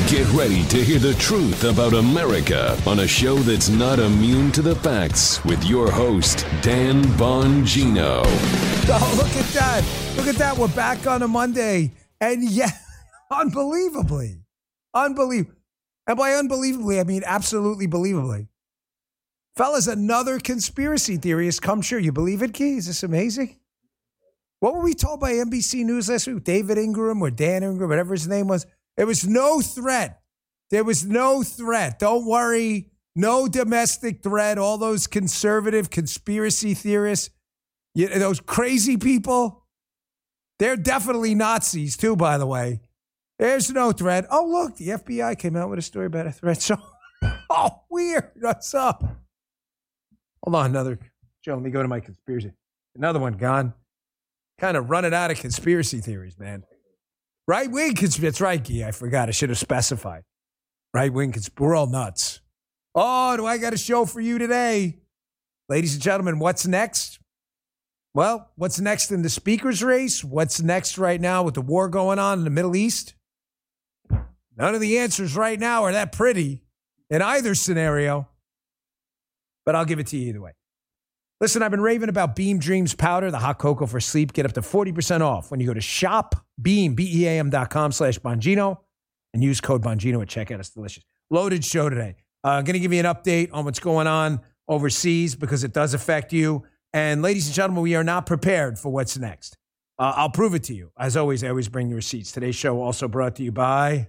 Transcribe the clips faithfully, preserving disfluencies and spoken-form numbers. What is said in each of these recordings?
Get ready to hear the truth about America on a show that's not immune to the facts with your host, Dan Bongino. Oh, look at that. Look at that. We're back on a Monday. And yeah, unbelievably, unbelievable. And by unbelievably, I mean absolutely believably. Fellas, another conspiracy theory has come true. You believe it, Key? Is this amazing? What were we told by N B C News last week? David Ingram or Dan Ingram, whatever his name was. There was no threat. There was no threat. Don't worry. No domestic threat. All those conservative conspiracy theorists, you, those crazy people, they're definitely Nazis too, by the way. There's no threat. Oh, look, the F B I came out with a story about a threat. So, oh, weird. What's up? Hold on, another. Joe, let me go to my conspiracy. Another one gone. Kind of running out of conspiracy theories, man. Right-wing conspiracy. That's right, Guy. I forgot. I should have specified. Right-wing conspiracy. We're all nuts. Oh, do I got a show for you today? Ladies and gentlemen, what's next? Well, what's next in the speaker's race? What's next right now with the war going on in the Middle East? None of the answers right now are that pretty in either scenario. But I'll give it to you either way. Listen, I've been raving about Beam Dreams Powder, the hot cocoa for sleep. Get up to forty percent off when you go to shopbeam, B E A M dot com slash Bongino and use code Bongino at checkout. It's delicious. Loaded show today. I'm uh, going to give you an update on what's going on overseas because it does affect you. And ladies and gentlemen, we are not prepared for what's next. Uh, I'll prove it to you. As always, I always bring the receipts. Today's show also brought to you by...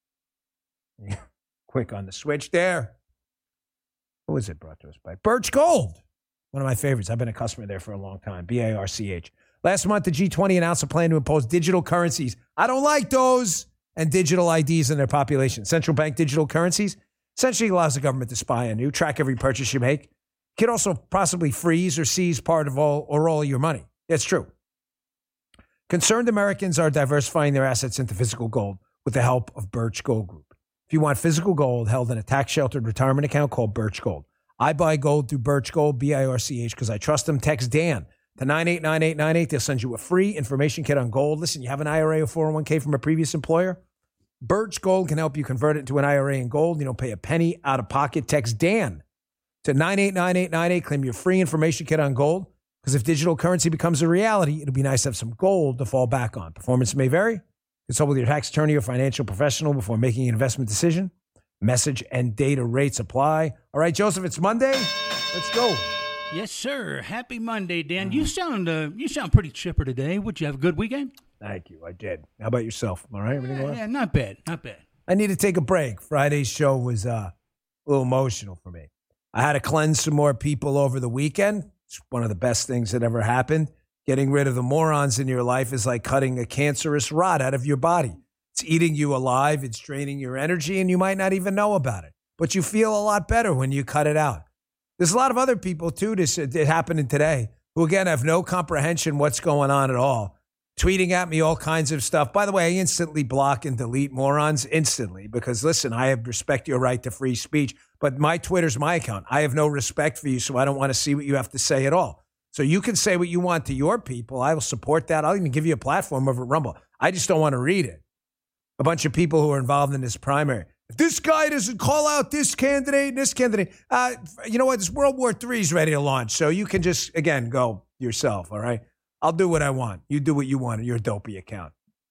Quick on the switch there. Who is it brought to us by? Birch Gold. One of my favorites. I've been a customer there for a long time. B A R C H. Last month, the G twenty announced a plan to impose digital currencies. I don't like those. And digital I Ds in their population. Central bank digital currencies essentially allows the government to spy on you, track every purchase you make. Could also possibly freeze or seize part of all or all of your money. It's true. Concerned Americans are diversifying their assets into physical gold with the help of Birch Gold Group. If you want physical gold held in a tax-sheltered retirement account called Birch Gold, I buy gold through Birch Gold, B I R C H, because I trust them. Text Dan to nine eight nine eight nine eight. They'll send you a free information kit on gold. Listen, you have an I R A or four oh one k from a previous employer? Birch Gold can help you convert it into an I R A in gold. You don't pay a penny out of pocket. Text Dan to nine eight nine eight nine eight. Claim your free information kit on gold, because if digital currency becomes a reality, it'll be nice to have some gold to fall back on. Performance may vary. Consult with your tax attorney or financial professional before making an investment decision. Message and data rates apply. All right, Joseph, it's Monday. Let's go. Yes, sir. Happy Monday, Dan. You sound uh, you sound pretty chipper today. Would you have a good weekend? Thank you. I did. How about yourself? All right? Everything Yeah, well? yeah, not bad. Not bad. I need to take a break. Friday's show was uh, a little emotional for me. I had to cleanse some more people over the weekend. It's one of the best things that ever happened. Getting rid of the morons in your life is like cutting a cancerous rot out of your body. It's eating you alive. It's draining your energy, and you might not even know about it. But you feel a lot better when you cut it out. There's a lot of other people, too, this it happening today, who, again, have no comprehension what's going on at all. Tweeting at me all kinds of stuff. By the way, I instantly block and delete morons instantly because, listen, I have respect your right to free speech, but my Twitter's my account. I have no respect for you, so I don't want to see what you have to say at all. So you can say what you want to your people. I will support that. I'll even give you a platform over at Rumble. I just don't want to read it. A bunch of people who are involved in this primary. If this guy doesn't call out this candidate and this candidate, uh, you know what? This World War Three is ready to launch. So you can just, again, go yourself, all right? I'll do what I want. You do what you want on your dopey account.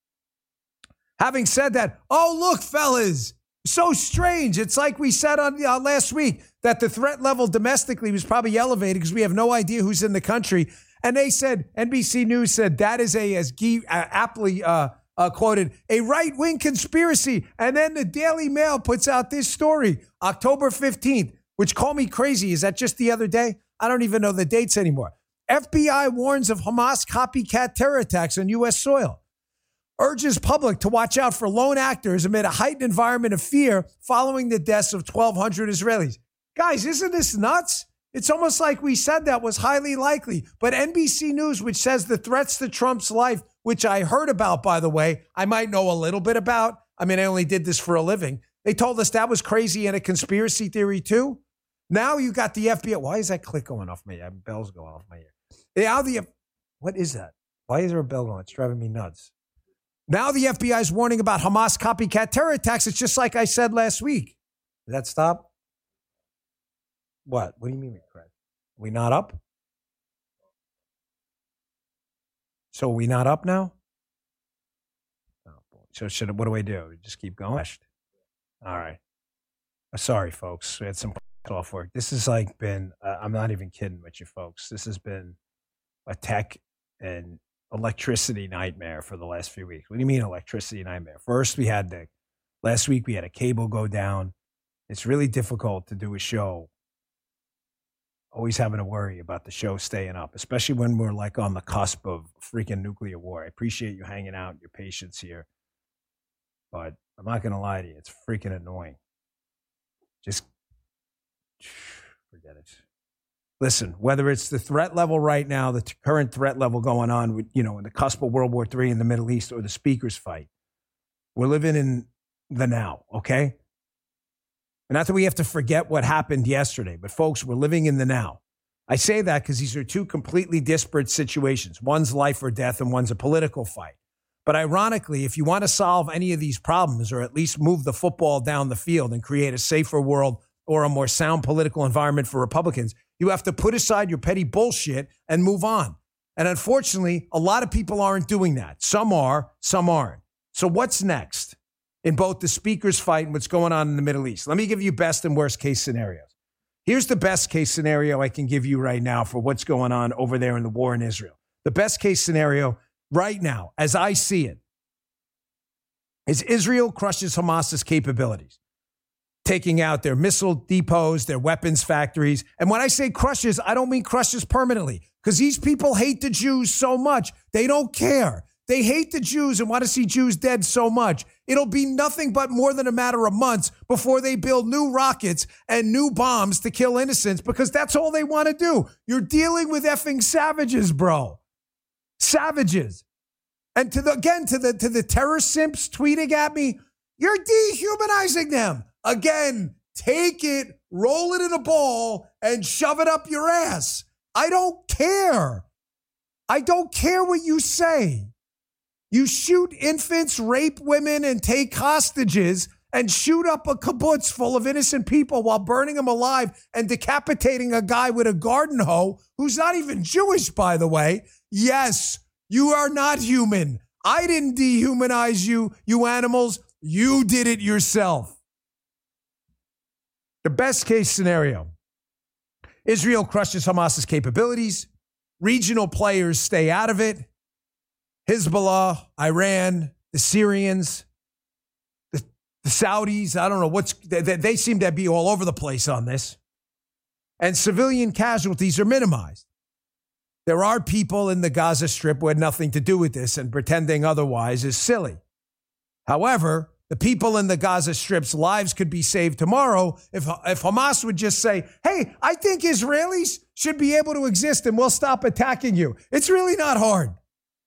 Having said that, oh, look, fellas, so strange. It's like we said on uh, last week that the threat level domestically was probably elevated because we have no idea who's in the country. And they said, N B C News said that is a, as Guy uh, aptly uh, uh, quoted, a right-wing conspiracy. And then the Daily Mail puts out this story, October fifteenth, which, call me crazy. Is that just the other day? I don't even know the dates anymore. F B I warns of Hamas copycat terror attacks on U S soil. Urges public to watch out for lone actors amid a heightened environment of fear following the deaths of twelve hundred Israelis. Guys, isn't this nuts? It's almost like we said that was highly likely. But N B C News, which says the threats to Trump's life, which I heard about, by the way, I might know a little bit about. I mean, I only did this for a living. They told us that was crazy and a conspiracy theory too. Now you got the F B I. Why is that click going off my ear? Bell's going off my ear. Now the, what is that? Why is there a bell going? It's driving me nuts. Now the F B I is warning about Hamas copycat terror attacks. It's just like I said last week. Did that stop? What? What do you mean we crashed? Are we not up? So are we not up now? Oh, boy. So should what do we do? Just keep going? All right. Sorry, folks. We had some off work. This has like been, uh, I'm not even kidding with you folks. This has been a tech and electricity nightmare for the last few weeks. What do you mean electricity nightmare? First, we had the, last week we had a cable go down. It's really difficult to do a show. Always having to worry about the show staying up, especially when we're like on the cusp of freaking nuclear war. I appreciate you hanging out, your patience here. But I'm not going to lie to you. It's freaking annoying. Just forget it. Listen, whether it's the threat level right now, the t- current threat level going on, with, you know, in the cusp of World War Three in the Middle East, or the speakers fight, we're living in the now, okay? And not that we have to forget what happened yesterday, but folks, we're living in the now. I say that because these are two completely disparate situations. One's life or death, and one's a political fight. But ironically, if you want to solve any of these problems, or at least move the football down the field and create a safer world or a more sound political environment for Republicans, you have to put aside your petty bullshit and move on. And unfortunately, a lot of people aren't doing that. Some are, some aren't. So what's next in both the speakers fight and what's going on in the Middle East? Let me give you best and worst case scenarios. Here's the best case scenario I can give you right now for what's going on over there in the war in Israel. The best case scenario right now, as I see it, is Israel crushes Hamas's capabilities, taking out their missile depots, their weapons factories. And when I say crushes, I don't mean crushes permanently, because these people hate the Jews so much. They don't care. They hate the Jews and want to see Jews dead so much. It'll be nothing but more than a matter of months before they build new rockets and new bombs to kill innocents, because that's all they want to do. You're dealing with effing savages, bro. Savages. And to the, again, to the, to the terror simps tweeting at me, you're dehumanizing them. Again, take it, roll it in a ball, and shove it up your ass. I don't care. I don't care what you say. You shoot infants, rape women, and take hostages, and shoot up a kibbutz full of innocent people while burning them alive and decapitating a guy with a garden hoe who's not even Jewish, by the way. Yes, you are not human. I didn't dehumanize you, you animals. You did it yourself. The best case scenario, Israel crushes Hamas's capabilities. Regional players stay out of it. Hezbollah, Iran, the Syrians, the, the Saudis, I don't know what's, they, they seem to be all over the place on this. And civilian casualties are minimized. There are people in the Gaza Strip who had nothing to do with this, and pretending otherwise is silly. However, the people in the Gaza Strip's lives could be saved tomorrow if, if Hamas would just say, hey, I think Israelis should be able to exist and we'll stop attacking you. It's really not hard.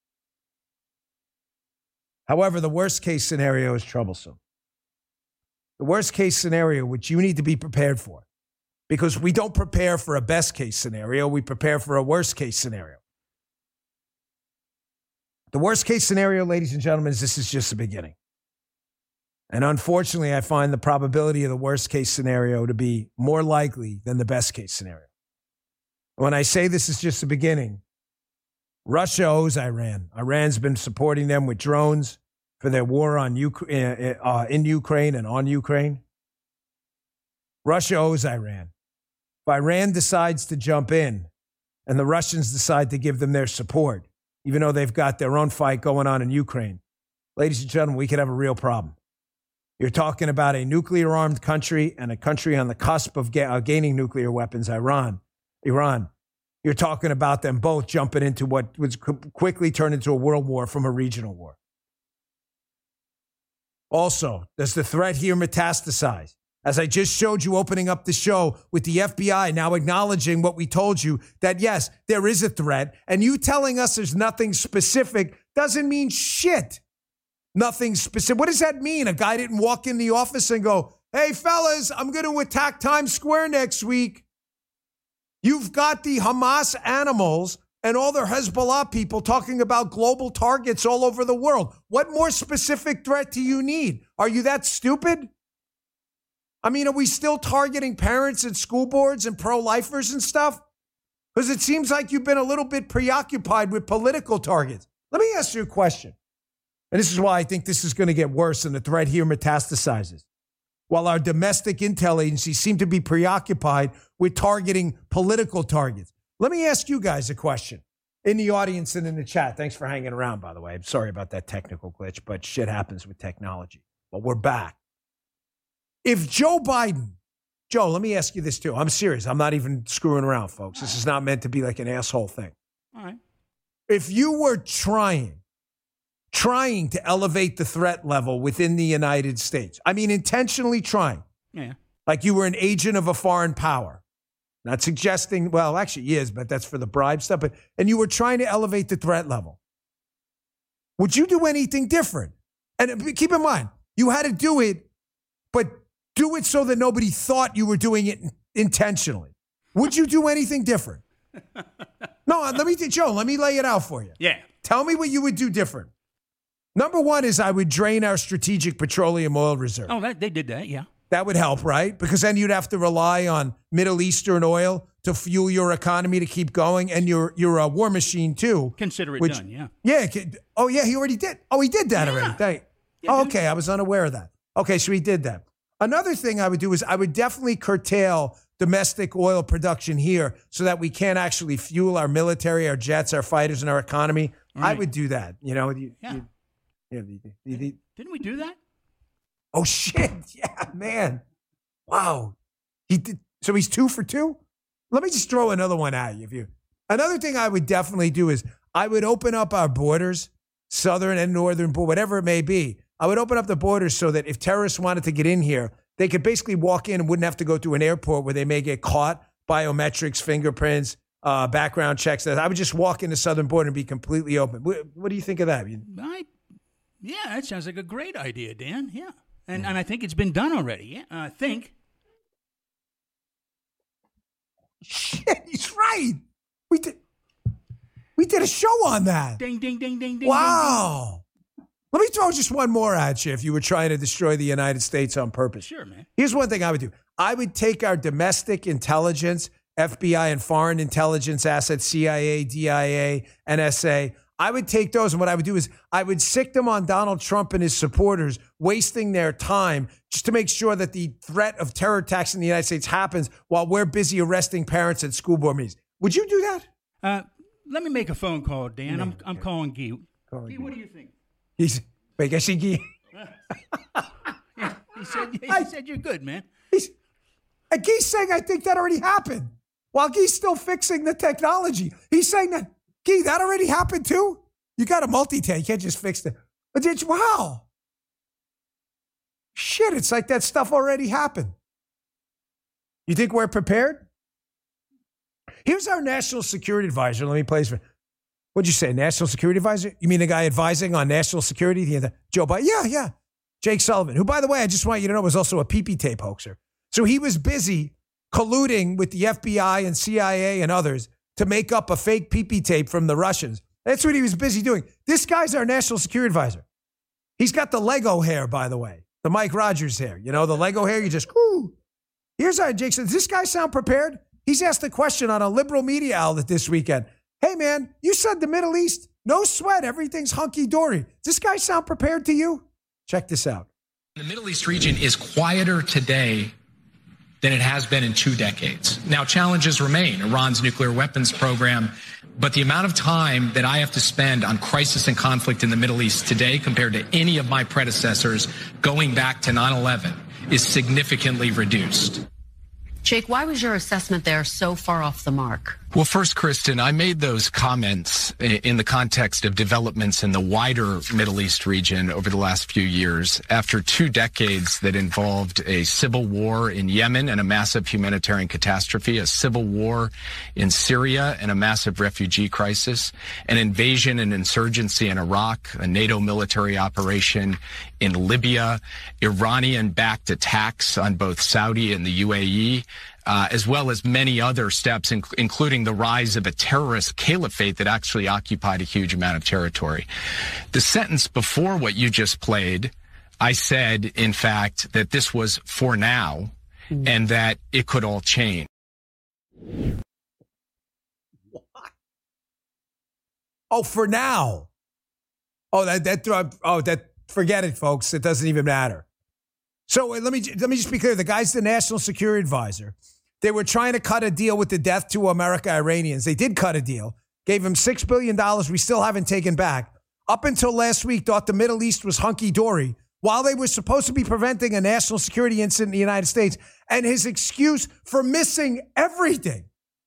However, the worst case scenario is troublesome. The worst case scenario, which you need to be prepared for, because we don't prepare for a best case scenario, we prepare for a worst case scenario. The worst case scenario, ladies and gentlemen, is this is just the beginning. And unfortunately, I find the probability of the worst case scenario to be more likely than the best case scenario. When I say this is just the beginning, Russia owes Iran. Iran's been supporting them with drones for their war on Ukraine, uh, in Ukraine and on Ukraine. Russia owes Iran. If Iran decides to jump in and the Russians decide to give them their support, even though they've got their own fight going on in Ukraine, ladies and gentlemen, we could have a real problem. You're talking about a nuclear-armed country and a country on the cusp of ga- uh, gaining nuclear weapons, Iran. Iran. You're talking about them both jumping into what would quickly turn into a world war from a regional war. Also, does the threat here metastasize? As I just showed you opening up the show with the F B I now acknowledging what we told you, that yes, there is a threat, and you telling us there's nothing specific doesn't mean shit. Nothing specific. What does that mean? A guy didn't walk in the office and go, hey, fellas, I'm going to attack Times Square next week. You've got the Hamas animals and all their Hezbollah people talking about global targets all over the world. What more specific threat do you need? Are you that stupid? I mean, are we still targeting parents and school boards and pro-lifers and stuff? Because it seems like you've been a little bit preoccupied with political targets. Let me ask you a question. And this is why I think this is going to get worse and the threat here metastasizes. While our domestic intel agencies seem to be preoccupied with targeting political targets. Let me ask you guys a question in the audience and in the chat. Thanks for hanging around, by the way. I'm sorry about that technical glitch, but shit happens with technology. But we're back. If Joe Biden, Joe, let me ask you this too. I'm serious. I'm not even screwing around, folks. This is not meant to be like an asshole thing. All right. If you were trying, trying to elevate the threat level within the United States, I mean intentionally trying, yeah, like you were an agent of a foreign power, not suggesting, well, actually he is, but that's for the bribe stuff, but, and you were trying to elevate the threat level, would you do anything different? And keep in mind, you had to do it, but do it so that nobody thought you were doing it intentionally. Would you do anything different? No, let me, Joe, let me lay it out for you. Yeah. Tell me what you would do different. Number one is I would drain our strategic petroleum oil reserve. Oh, that, they did that, yeah. That would help, right? Because then you'd have to rely on Middle Eastern oil to fuel your economy to keep going, and your your uh, war machine too. Consider it which, done, yeah. Yeah. Oh, yeah, he already did. Oh, he did that yeah. already. Thank, yeah, oh, okay, I was unaware of that. Okay, so he did that. Another thing I would do is I would definitely curtail domestic oil production here so that we can't actually fuel our military, our jets, our fighters, and our economy. Right. I would do that. You know, you, yeah. You, you, you, you, you, Didn't we do that? Oh, shit. Yeah, man. Wow. He did. So he's two for two? Let me just throw another one at you. If you. Another thing I would definitely do is I would open up our borders, southern and northern, whatever it may be. I would open up the borders so that if terrorists wanted to get in here, they could basically walk in and wouldn't have to go through an airport where they may get caught, biometrics, fingerprints, uh, background checks. I would just walk in the southern border and be completely open. What, what do you think of that? I, yeah, that sounds like a great idea, Dan. Yeah. And and I think it's been done already. Yeah, I think. Shit, he's right. We did we did a show on that. Ding, ding, ding, ding, ding. Wow. Ding, ding. Let me throw just one more at you if you were trying to destroy the United States on purpose. Sure, man. Here's one thing I would do. I would take our domestic intelligence, F B I and foreign intelligence assets, C I A, D I A, N S A. I would take those, and what I would do is I would sick them on Donald Trump and his supporters, wasting their time just to make sure that the threat of terror attacks in the United States happens while we're busy arresting parents at school board meetings. Would you do that? Uh, let me make a phone call, Dan. I'm I'm calling Guy. Calling Guy, Guy. what do you think? He's, wait, I see Guy. Yeah, he said, he I, said you're good, man. He's, and Guy's saying I think that already happened. While Guy's still fixing the technology. He's saying that, Guy, that already happened too? You got to multitask. You can't just fix it. But it's, wow. Shit, it's like that stuff already happened. You think we're prepared? Here's our national security advisor. Let me play this for. What'd you say, national security advisor? You mean the guy advising on national security? The, the Joe Biden? Yeah, yeah. Jake Sullivan, who, by the way, I just want you to know was also a P P tape hoaxer. So he was busy colluding with the F B I and C I A and others to make up a fake P P tape from the Russians. That's what he was busy doing. This guy's our national security advisor. He's got the Lego hair, by the way, the Mike Rogers hair. You know, the Lego hair, you just, whoo. Here's how Jake said, does this guy sound prepared? He's asked a question on a liberal media outlet this weekend. Hey, man, you said the Middle East, no sweat, everything's hunky-dory. Does this guy sound prepared to you? Check this out. The Middle East region is quieter today than it has been in two decades. Now, challenges remain, Iran's nuclear weapons program, but the amount of time that I have to spend on crisis and conflict in the Middle East today compared to any of my predecessors going back to nine eleven is significantly reduced. Jake, why was your assessment there so far off the mark? Well, first, Kristen, I made those comments in the context of developments in the wider Middle East region over the last few years after two decades that involved a civil war in Yemen and a massive humanitarian catastrophe, a civil war in Syria and a massive refugee crisis, an invasion and insurgency in Iraq, a NATO military operation in Libya, Iranian-backed attacks on both Saudi and the U A E, uh, as well as many other steps, inc- including the rise of a terrorist caliphate that actually occupied a huge amount of territory. The sentence before what you just played, I said, in fact, that this was for now and that it could all change. What? Oh, for now. Oh, that, that, oh, that, forget it, folks. It doesn't even matter. So let me let me just be clear. The guy's the national security advisor. They were trying to cut a deal with the death to America Iranians. They did cut a deal, gave him six billion dollars we still haven't taken back. Up until last week, thought the Middle East was hunky-dory while they were supposed to be preventing a national security incident in the United States. And his excuse for missing everything.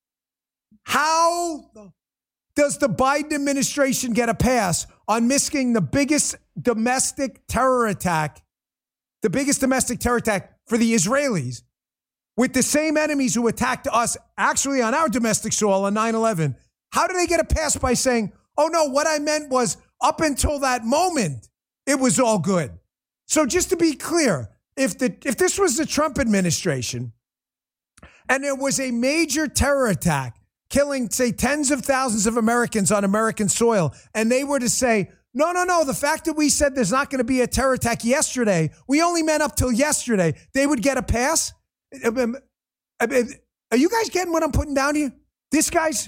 How does the Biden administration get a pass on missing the biggest domestic terror attack The biggest domestic terror attack for the Israelis with the same enemies who attacked us actually on our domestic soil on nine eleven? How do they get a pass by saying, oh, no, what I meant was up until that moment, it was all good? So just to be clear, if the if this was the Trump administration and there was a major terror attack killing, say, tens of thousands of Americans on American soil, and they were to say, No, no, no. The fact that we said there's not going to be a terror attack yesterday, we only meant up till yesterday, they would get a pass? Are you guys getting what I'm putting down here? This guy's...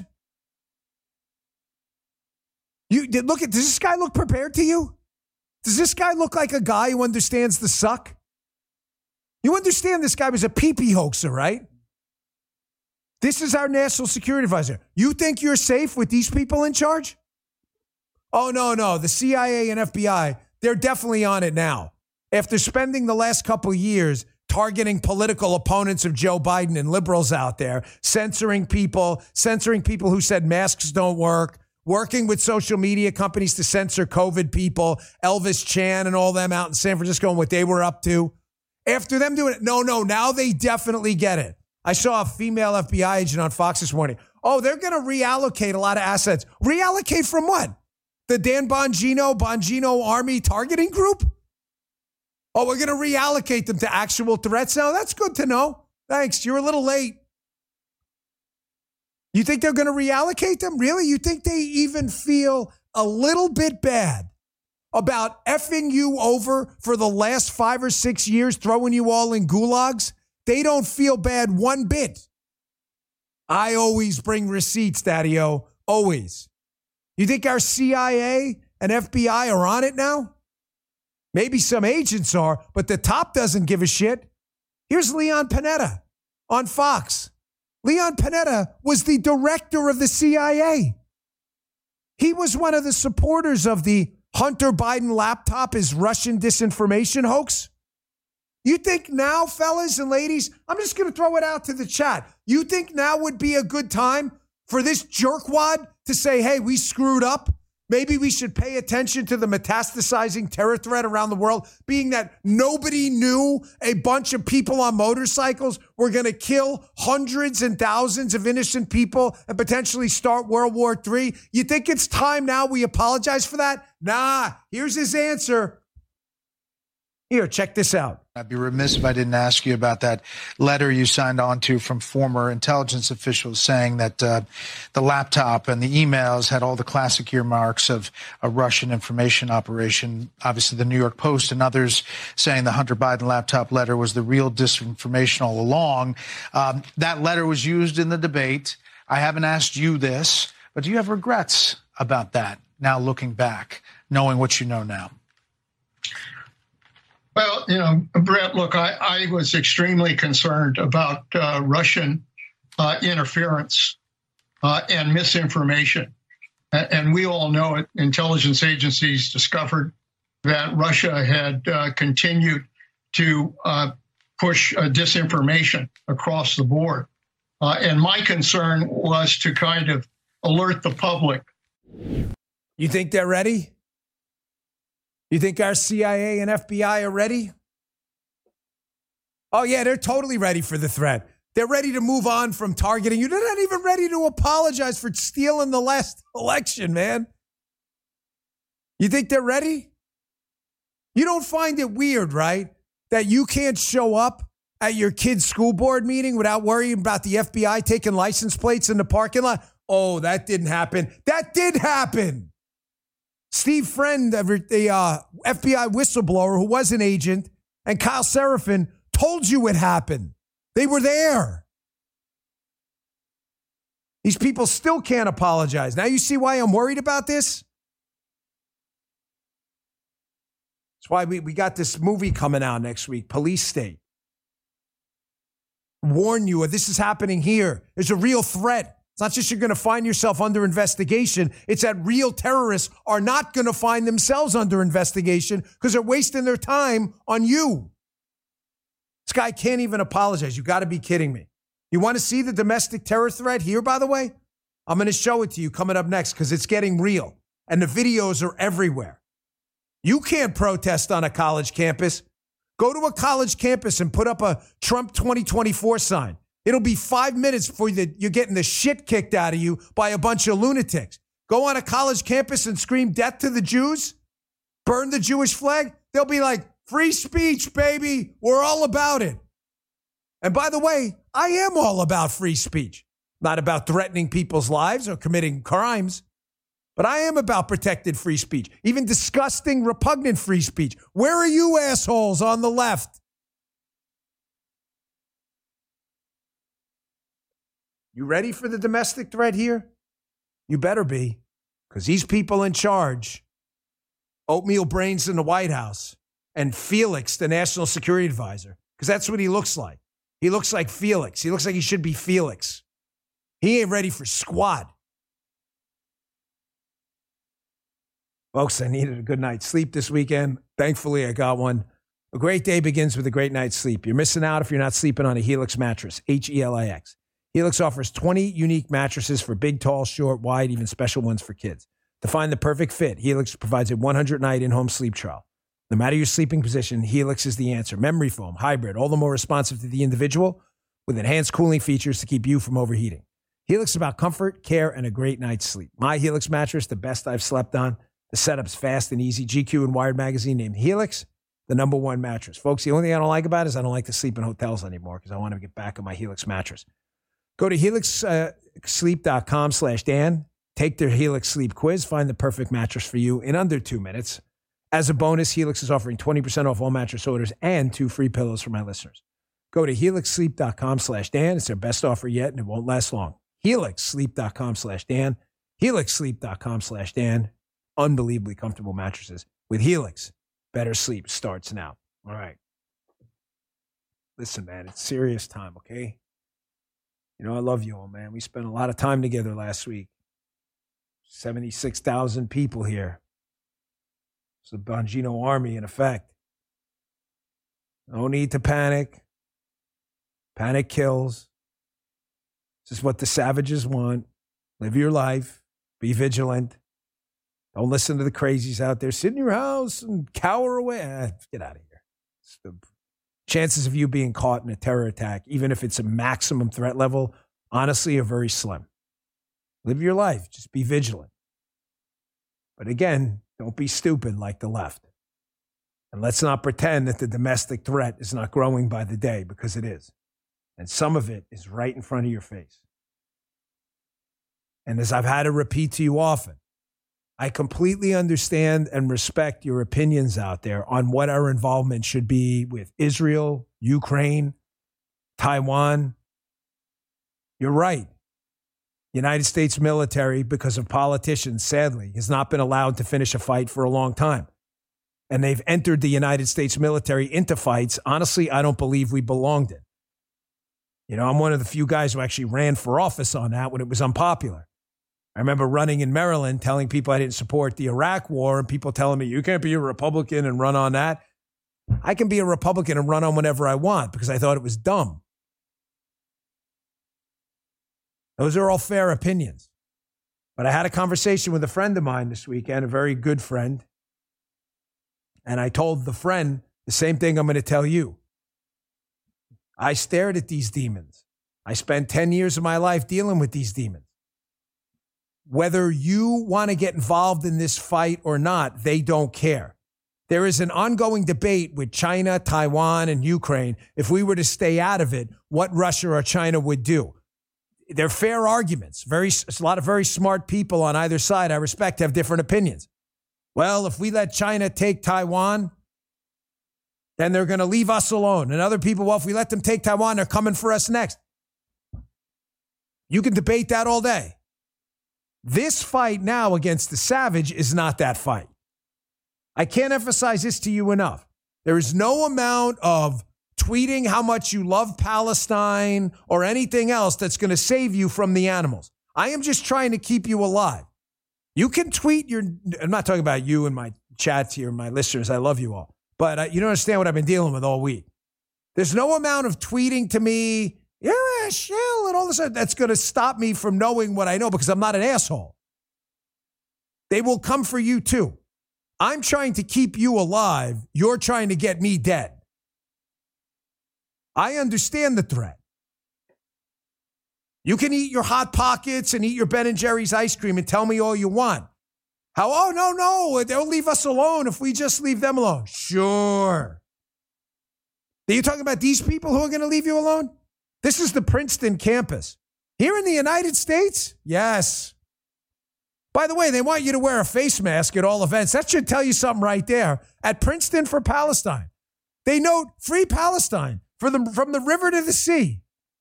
You look at, does this guy look prepared to you? Does this guy look like a guy who understands the suck? You understand this guy was a pee-pee hoaxer, right? This is our national security advisor. You think you're safe with these people in charge? Oh, no, no. The C I A and F B I, they're definitely on it now. After spending the last couple of years targeting political opponents of Joe Biden and liberals out there, censoring people, censoring people who said masks don't work, working with social media companies to censor COVID people, Elvis Chan and all them out in San Francisco and what they were up to. After them doing it, no, no, now they definitely get it. I saw a female F B I agent on Fox this morning. Oh, they're going to reallocate a lot of assets. Reallocate from what? The Dan Bongino, Bongino Army targeting group? Oh, we're going to reallocate them to actual threats now? That's good to know. Thanks. You're a little late. You think they're going to reallocate them? Really? You think they even feel a little bit bad about effing you over for the last five or six years, throwing you all in gulags? They don't feel bad one bit. I always bring receipts, Daddy-O. Always. You think our C I A and F B I are on it now? Maybe some agents are, but the top doesn't give a shit. Here's Leon Panetta on Fox. Leon Panetta was the director of the C I A. He was one of the supporters of the Hunter Biden laptop is Russian disinformation hoax. You think now, fellas and ladies, I'm just going to throw it out to the chat. You think now would be a good time for this jerkwad to say, hey, we screwed up? Maybe we should pay attention to the metastasizing terror threat around the world, being that nobody knew a bunch of people on motorcycles were going to kill hundreds and thousands of innocent people and potentially start World War Three. You think it's time now we apologize for that? Nah, here's his answer. Here, check this out. I'd be remiss if I didn't ask you about that letter you signed on to from former intelligence officials saying that uh, the laptop and the emails had all the classic earmarks of a Russian information operation. Obviously, the New York Post and others saying the Hunter Biden laptop letter was the real disinformation all along. Um, that letter was used in the debate. I haven't asked you this, but do you have regrets about that now looking back, knowing what you know now? Well, you know, Brett, look, I, I was extremely concerned about uh, Russian uh, interference uh, and misinformation. And, and we all know it. Intelligence agencies discovered that Russia had uh, continued to uh, push uh, disinformation across the board. Uh, and my concern was to kind of alert the public. You think they're ready? You think our C I A and F B I are ready? Oh, yeah, they're totally ready for the threat. They're ready to move on from targeting you. They're not even ready to apologize for stealing the last election, man. You think they're ready? You don't find it weird, right, that you can't show up at your kid's school board meeting without worrying about the F B I taking license plates in the parking lot? Oh, that didn't happen. That did happen. Steve Friend, the uh, F B I whistleblower who was an agent, and Kyle Seraphin told you it happened. They were there. These people still can't apologize. Now you see why I'm worried about this? That's why we, we got this movie coming out next week, Police State. Warn you, this is happening here. There's a real threat. It's not just you're going to find yourself under investigation. It's that real terrorists are not going to find themselves under investigation because they're wasting their time on you. This guy can't even apologize. You got to be kidding me. You want to see the domestic terror threat here, by the way? I'm going to show it to you coming up next because it's getting real. And the videos are everywhere. You can't protest on a college campus. Go to a college campus and put up a Trump twenty twenty-four sign. It'll be five minutes before you're getting the shit kicked out of you by a bunch of lunatics. Go on a college campus and scream death to the Jews, burn the Jewish flag. They'll be like, free speech, baby. We're all about it. And by the way, I am all about free speech. Not about threatening people's lives or committing crimes. But I am about protected free speech. Even disgusting, repugnant free speech. Where are you assholes on the left? You ready for the domestic threat here? You better be, because these people in charge, oatmeal brains in the White House, and Felix, the national security advisor, because that's what he looks like. He looks like Felix. He looks like he should be Felix. He ain't ready for squat. Folks, I needed a good night's sleep this weekend. Thankfully, I got one. A great day begins with a great night's sleep. You're missing out if you're not sleeping on a Helix mattress, H E L I X. Helix offers twenty unique mattresses for big, tall, short, wide, even special ones for kids. To find the perfect fit, Helix provides a one hundred night in-home sleep trial. No matter your sleeping position, Helix is the answer. Memory foam, hybrid, all the more responsive to the individual with enhanced cooling features to keep you from overheating. Helix is about comfort, care, and a great night's sleep. My Helix mattress, the best I've slept on. The setup's fast and easy. G Q and Wired Magazine named Helix the number one mattress. Folks, the only thing I don't like about it is I don't like to sleep in hotels anymore because I want to get back on my Helix mattress. Go to helix sleep dot com slash Dan. Take their Helix Sleep quiz. Find the perfect mattress for you in under two minutes. As a bonus, Helix is offering twenty percent off all mattress orders and two free pillows for my listeners. Go to helix sleep dot com slash Dan. It's their best offer yet, and it won't last long. helix sleep dot com slash Dan. helix sleep dot com slash Dan. Unbelievably comfortable mattresses. With Helix, better sleep starts now. All right. Listen, man, it's serious time, okay? You know, I love you all, man. We spent a lot of time together last week. seventy-six thousand people here. It's the Bongino army in effect. No need to panic. Panic kills. This is what the savages want. Live your life. Be vigilant. Don't listen to the crazies out there. Sit in your house and cower away. Eh, get out of here. The chances of you being caught in a terror attack, even if it's a maximum threat level, honestly, are very slim. Live your life. Just be vigilant. But again, don't be stupid like the left. And let's not pretend that the domestic threat is not growing by the day, because it is. And some of it is right in front of your face. And as I've had to repeat to you often, I completely understand and respect your opinions out there on what our involvement should be with Israel, Ukraine, Taiwan. You're right. The United States military, because of politicians, sadly, has not been allowed to finish a fight for a long time. And they've entered the United States military into fights, honestly, I don't believe we belonged in. You know, I'm one of the few guys who actually ran for office on that when it was unpopular. I remember running in Maryland telling people I didn't support the Iraq war, and people telling me, you can't be a Republican and run on that. I can be a Republican and run on whatever I want because I thought it was dumb. Those are all fair opinions. But I had a conversation with a friend of mine this weekend, a very good friend. And I told the friend the same thing I'm going to tell you. I stared at these demons. I spent ten years of my life dealing with these demons. Whether you want to get involved in this fight or not, they don't care. There is an ongoing debate with China, Taiwan, and Ukraine. If we were to stay out of it, what Russia or China would do. They're fair arguments. Very, a lot of very smart people on either side, I respect, have different opinions. Well, if we let China take Taiwan, then they're going to leave us alone. And other people, well, if we let them take Taiwan, they're coming for us next. You can debate that all day. This fight now against the savage is not that fight. I can't emphasize this to you enough. There is no amount of tweeting how much you love Palestine or anything else that's going to save you from the animals. I am just trying to keep you alive. You can tweet your, I'm not talking about you and my chats here, my listeners. I love you all. But uh, you don't understand what I've been dealing with all week. There's no amount of tweeting to me, you're a shill and all this that's going to stop me from knowing what I know because I'm not an asshole. They will come for you too. I'm trying to keep you alive. You're trying to get me dead. I understand the threat. You can eat your Hot Pockets and eat your Ben and Jerry's ice cream and tell me all you want. How, oh, no, no, they'll leave us alone if we just leave them alone. Sure. Are you talking about these people who are going to leave you alone? This is the Princeton campus. Here in the United States? Yes. By the way, they want you to wear a face mask at all events. That should tell you something right there. At Princeton for Palestine. They note free Palestine for the, from the river to the sea.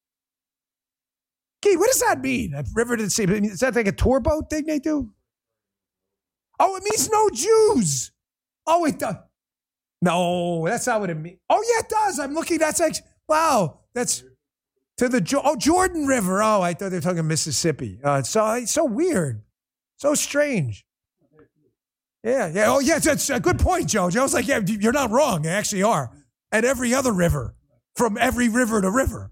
Gee, what does that mean? A river to the sea? Is that like a tour boat thing they do? Oh, it means no Jews. Oh, it does. No, that's not what it means. Oh, yeah, it does. I'm looking. That's like, wow. That's to the, oh, Jordan River. Oh, I thought they were talking Mississippi. Uh, it's, so, it's so weird. So strange. Yeah, yeah. Oh, yeah, that's a good point, Joe. Joe's like, yeah, you're not wrong. They actually are. And every other river, from every river to river.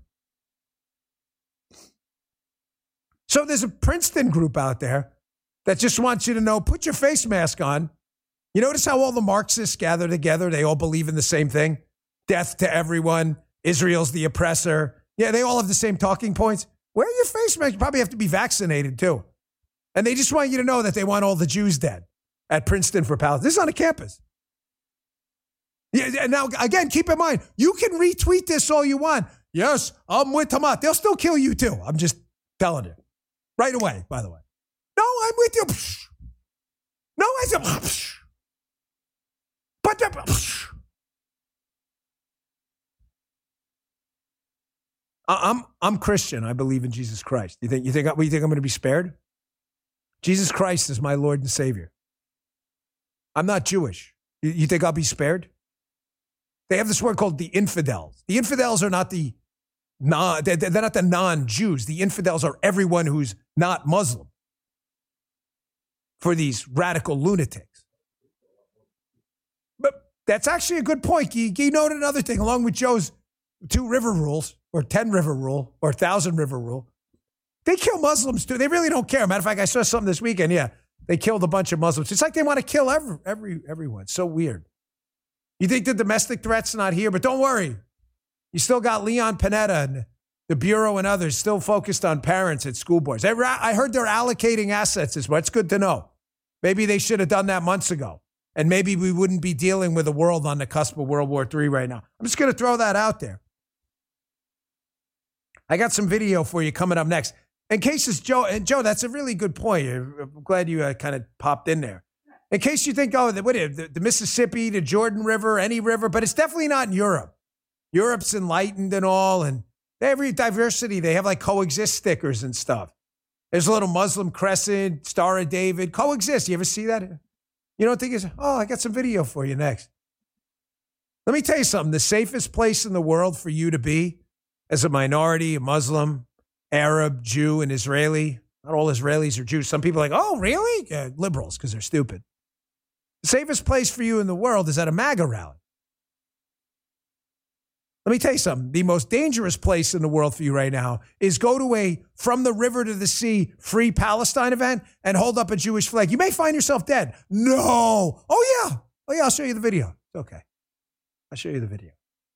So there's a Princeton group out there that just wants you to know, put your face mask on. You notice how all the Marxists gather together? They all believe in the same thing. Death to everyone. Israel's the oppressor. Yeah, they all have the same talking points. Wear your face mask. You probably have to be vaccinated, too. And they just want you to know that they want all the Jews dead at Princeton for Palestine. This is on a campus. Yeah, now, again, keep in mind, you can retweet this all you want. Yes, I'm with Hamas. They'll still kill you, too. I'm just telling you. Right away, by the way. No, I'm with you. No, I said, but the, I'm I'm Christian. I believe in Jesus Christ. You think you think you think I'm going to be spared? Jesus Christ is my Lord and Savior. I'm not Jewish. You, you think I'll be spared? They have this word called the infidels. The infidels are not the non. They're, they're not the non-Jews. The infidels are everyone who's not Muslim. For these radical lunatics. But that's actually a good point. You, you noted another thing, along with Joe's two river rules, or ten river rule, or thousand river rule. They kill Muslims too. They really don't care. Matter of fact, I saw something this weekend. Yeah, they killed a bunch of Muslims. It's like they want to kill every, every everyone. So weird. You think the domestic threat's not here, but don't worry. You still got Leon Panetta and the Bureau and others still focused on parents at school boards. I heard they're allocating assets as well. It's good to know. Maybe they should have done that months ago. And maybe we wouldn't be dealing with a world on the cusp of World War Three right now. I'm just going to throw that out there. I got some video for you coming up next. In case it's Joe, and Joe, that's a really good point. I'm glad you uh, kind of popped in there. In case you think, oh, the, what is, the, the Mississippi, the Jordan River, any river, but it's definitely not in Europe. Europe's enlightened and all, and they have diversity. They have like coexist stickers and stuff. There's a little Muslim crescent, Star of David, coexist. You ever see that? You don't think it's, oh, I got some video for you next. Let me tell you something. The safest place in the world for you to be as a minority, a Muslim, Arab, Jew, and Israeli, not all Israelis are Jews. Some people are like, oh, really? Yeah, liberals, because they're stupid. The safest place for you in the world is at a MAGA rally. Let me tell you something. The most dangerous place in the world for you right now is go to a From the River to the Sea Free Palestine event and hold up a Jewish flag. You may find yourself dead. No. Oh, yeah. Oh, yeah, I'll show you the video. It's okay. I'll show you the video.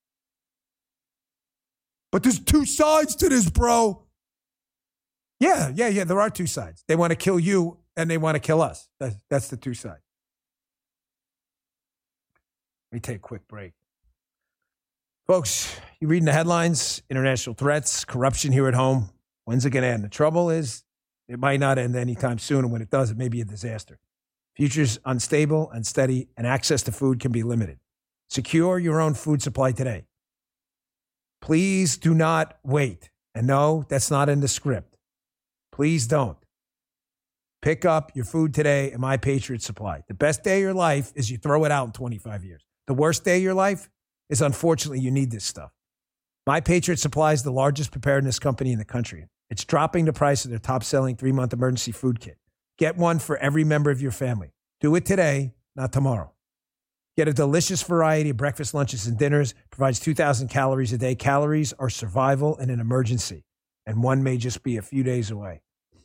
But there's two sides to this, bro. Yeah, yeah, yeah. There are two sides. They want to kill you and they want to kill us. That's, that's the two sides. me take a quick break. Folks, you reading the headlines, international threats, corruption here at home. When's it going to end? The trouble is it might not end anytime soon, and when it does, it may be a disaster. Future's unstable, unsteady, and access to food can be limited. Secure your own food supply today. Please do not wait. And no, that's not in the script. Please don't. Pick up your food today at My Patriot Supply. The best day of your life is you throw it out in twenty-five years. The worst day of your life is, unfortunately, you need this stuff. My Patriot Supply is the largest preparedness company in the country. It's dropping the price of their top-selling three-month emergency food kit. Get one for every member of your family. Do it today, not tomorrow. Get a delicious variety of breakfast, lunches, and dinners. Provides two thousand calories a day. Calories are survival in an emergency, and one may just be a few days away.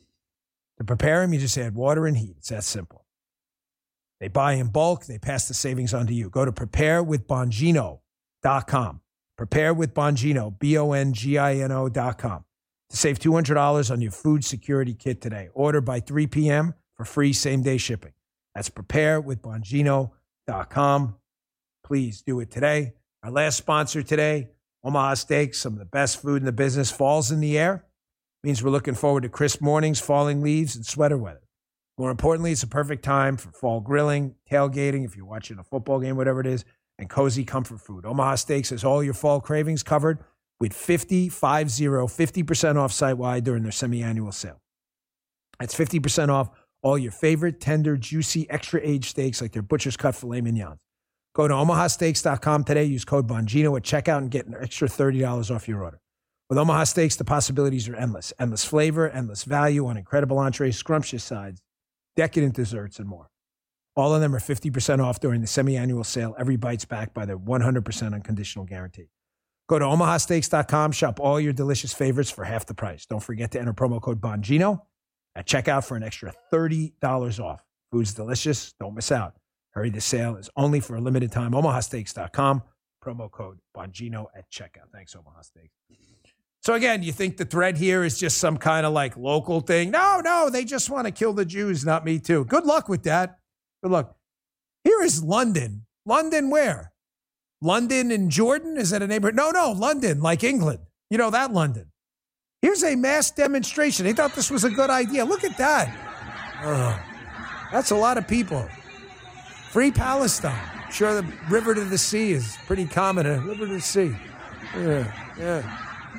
To prepare them, you just add water and heat. It's that simple. They buy in bulk. They pass the savings on to you. Go to prepare with bongino dot com. Prepare with Bongino, B O N G I N O dot com. To save two hundred dollars on your food security kit today. Order by three p.m. for free same-day shipping. That's prepare with bongino dot com. Please do it today. Our last sponsor today, Omaha Steaks, some of the best food in the business. Fall's in the air. Means we're looking forward to crisp mornings, falling leaves, and sweater weather. More importantly, it's a perfect time for fall grilling, tailgating, if you're watching a football game, whatever it is, and cozy comfort food. Omaha Steaks has all your fall cravings covered with fifty, five zero, fifty percent off site-wide during their semi-annual sale. That's fifty percent off all your favorite tender, juicy, extra-aged steaks like their butcher's cut filet mignons. Go to omaha steaks dot com today. Use code Bongino at checkout and get an extra thirty dollars off your order. With Omaha Steaks, the possibilities are endless. Endless flavor, endless value on incredible entrees, scrumptious sides, decadent desserts, and more. All of them are fifty percent off during the semi-annual sale. Every bite's backed by their one hundred percent unconditional guarantee. Go to omaha steaks dot com, shop all your delicious favorites for half the price. Don't forget to enter promo code Bongino at checkout for an extra thirty dollars off. Food's delicious. Don't miss out. Hurry, the sale is only for a limited time. omaha steaks dot com, promo code Bongino at checkout. Thanks, Omaha Steaks. So again, you think the thread here is just some kind of like local thing? No, no, they just want to kill the Jews, not me too. Good luck with that. Good luck. Here is London. London where? London in Jordan? Is that a neighborhood? No, no, London, like England. You know that London. Here's a mass demonstration. They thought this was a good idea. Look at that. Oh, that's a lot of people. Free Palestine. I'm sure the river to the sea is pretty common. A river to the sea. Yeah, yeah.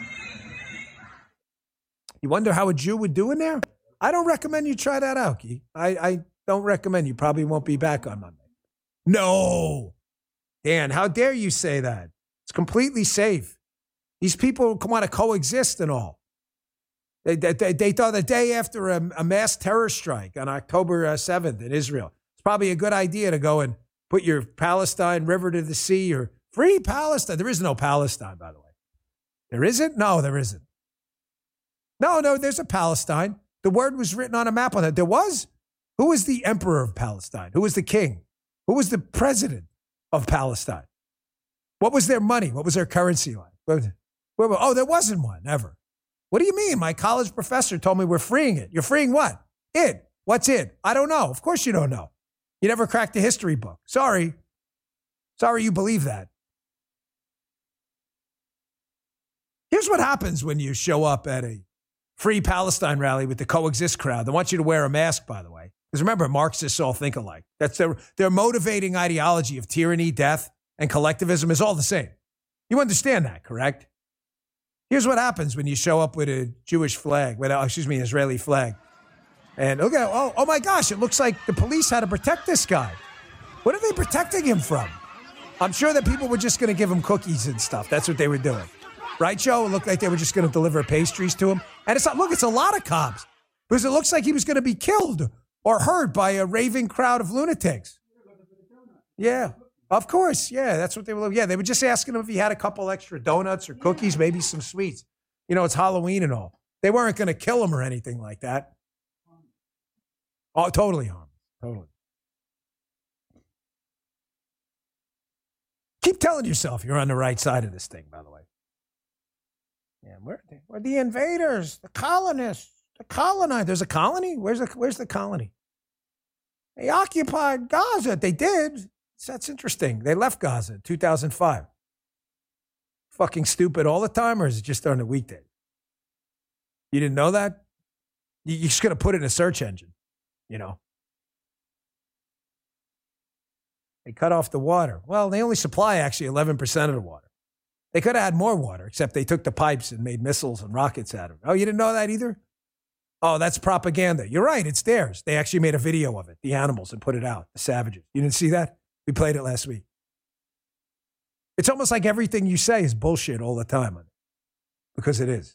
You wonder how a Jew would do in there? I don't recommend you try that out, Guy. I, I don't recommend. You probably won't be back on Monday. No. Dan, how dare you say that? It's completely safe. These people want to coexist and all. They, they, they thought the day after a, a mass terror strike on October seventh in Israel, it's probably a good idea to go and put your Palestine river to the sea or free Palestine. There is no Palestine, by the way. There isn't? No, there isn't. No, no, there's a Palestine. The word was written on a map on it. There was? Who was the emperor of Palestine? Who was the king? Who was the president of Palestine? What was their money? What was their currency like? Where, where, oh, there wasn't one, ever. What do you mean? My college professor told me we're freeing it. You're freeing what? It. What's it? I don't know. Of course you don't know. You never cracked a history book. Sorry. Sorry you believe that. Here's what happens when you show up at a Free Palestine rally with the Coexist crowd. They want you to wear a mask, by the way. Because remember, Marxists all think alike. That's their, their motivating ideology of tyranny, death, and collectivism is all the same. You understand that, correct? Here's what happens when you show up with a Jewish flag, with a, excuse me, an Israeli flag. And look at, oh, oh my gosh, it looks like the police had to protect this guy. What are they protecting him from? I'm sure that people were just going to give him cookies and stuff. That's what they were doing. Right, Joe? It looked like they were just going to deliver pastries to him. And it's not, look, it's a lot of cops. Because it looks like he was going to be killed or hurt by a raving crowd of lunatics. Yeah, of course. Yeah, that's what they were. Yeah, they were just asking him if he had a couple extra donuts or cookies, maybe some sweets. You know, it's Halloween and all. They weren't going to kill him or anything like that. Oh, totally harmless. Totally. Keep telling yourself you're on the right side of this thing, by the way. Yeah, we're, we're the invaders, the colonists, the colonizers. There's a colony? Where's the, where's the colony? They occupied Gaza. They did. That's interesting. They left Gaza in two thousand five. Fucking stupid all the time, or is it just on the weekday? You didn't know that? You, you just got to put it in a search engine, you know. They cut off the water. Well, they only supply actually eleven percent of the water. They could have had more water, except they took the pipes and made missiles and rockets out of it. Oh, you didn't know that either? Oh, that's propaganda. You're right. It's theirs. They actually made a video of it, the animals, and put it out, the savages. You didn't see that? We played it last week. It's almost like everything you say is bullshit all the time, because it is.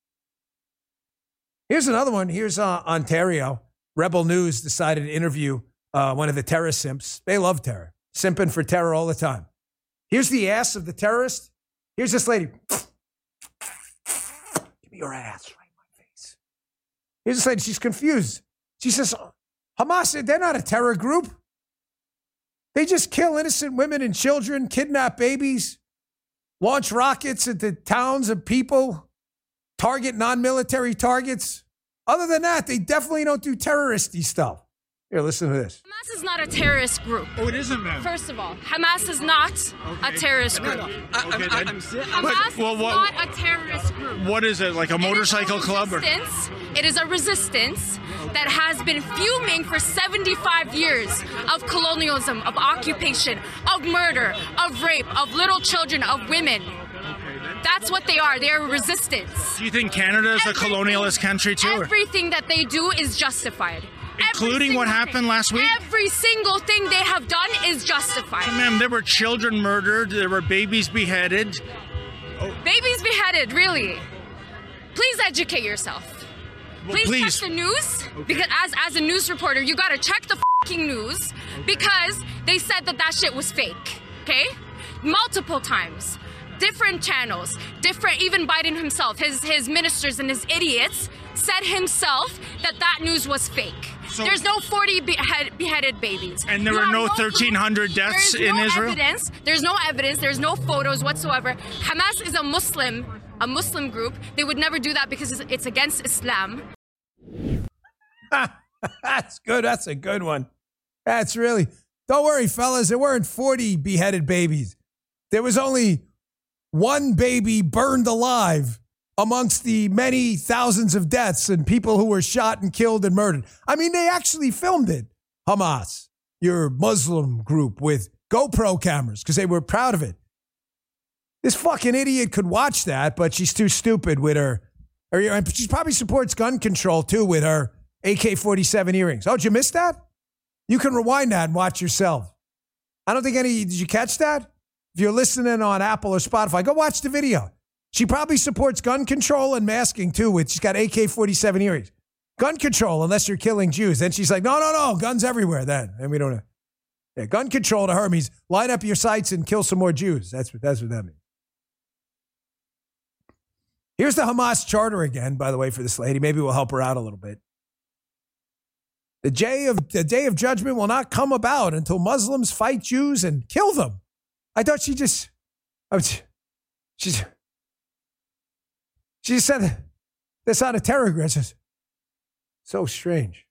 Here's another one. Here's uh, Ontario. Rebel News decided to interview uh, one of the terror simps. They love terror. Simping for terror all the time. Here's the ass of the terrorist. Here's this lady. Give me your ass right in my face. Here's this lady. She's confused. She says, Hamas, they're not a terror group. They just kill innocent women and children, kidnap babies, launch rockets into towns of people, target non-military targets. Other than that, they definitely don't do terroristy stuff. Here, listen to this. Hamas is not a terrorist group. Oh, it isn't, ma'am. First of all, Hamas is not okay. a terrorist group. Okay, I, I, I'm, Hamas well, what, is not a terrorist group. What is it, like a motorcycle it club? Or? It is a resistance that has been fuming for seventy-five years of colonialism, of occupation, of murder, of rape, of little children, of women. That's what they are. They are resistance. Do you think Canada is everything, a colonialist country too? Everything or? that they do is justified. Including what happened thing. last week? Every single thing they have done is justified. So, ma'am, there were children murdered. There were babies beheaded. Oh. Babies beheaded, really? Please educate yourself. Well, please, please check the news. Okay. Because as, as a news reporter, you got to check the fucking news. Okay. Because they said that that shit was fake. Okay? Multiple times. Different channels. Different, even Biden himself, his, his ministers and his idiots said himself that that news was fake. So, there's no forty behead, beheaded babies. And there you were no, no thirteen hundred deaths in no Israel? Evidence. There's no evidence. There's no photos whatsoever. Hamas is a Muslim, a Muslim group. They would never do that because it's against Islam. That's good. That's a good one. That's really... Don't worry, fellas. There weren't forty beheaded babies. There was only one baby burned alive amongst the many thousands of deaths and people who were shot and killed and murdered. I mean, they actually filmed it, Hamas, your Muslim group, with GoPro cameras because they were proud of it. This fucking idiot could watch that, but she's too stupid with her. Or she probably supports gun control, too, with her A K forty-seven earrings. Oh, did you miss that? You can rewind that and watch yourself. I don't think any... Did you catch that? If you're listening on Apple or Spotify, go watch the video. She probably supports gun control and masking, too, with she's got A K forty-seven earrings. Gun control, unless you're killing Jews. Then she's like, no, no, no, guns everywhere then. And we don't know. Yeah, gun control to her means line up your sights and kill some more Jews. That's what, that's what that means. Here's the Hamas charter again, by the way, for this lady. Maybe we'll help her out a little bit. The day of, the day of judgment will not come about until Muslims fight Jews and kill them. I thought she just... I was, she's... She said that's not a terror group. It's just so strange.